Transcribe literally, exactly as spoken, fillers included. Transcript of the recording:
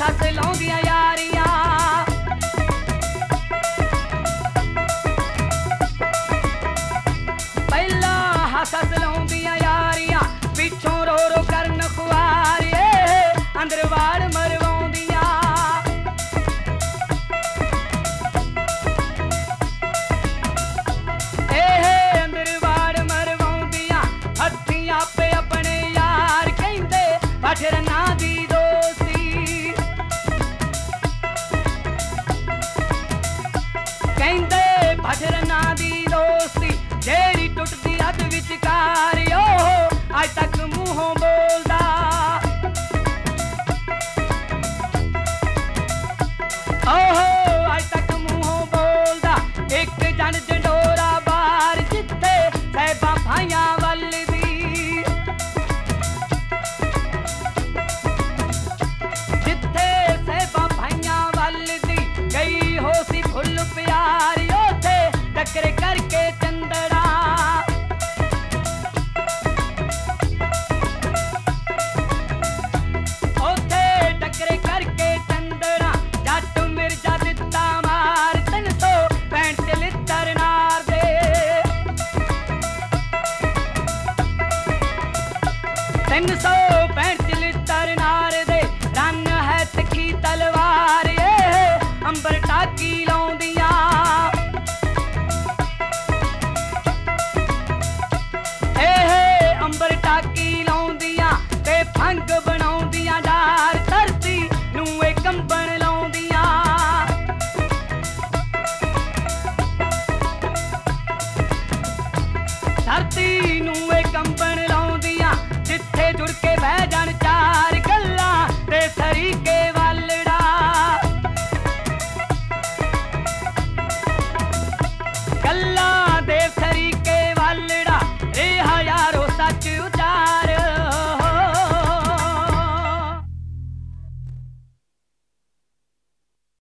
हस लाउंदियां यारियां पहला हस हस लाउंदियां यारियां पिछों रो रो करन खुआरिए अंदर वाड़ मरवाउंदियां ए अंदर वाड़ मरवाउंदियां हत्थी आपे अपने यार कहंदे भठरना दी दोस्ती कहंदे भठरना दी दोस्ती जेड़ी टुटदी अध विचकार ओ अज तक मुंहों बोल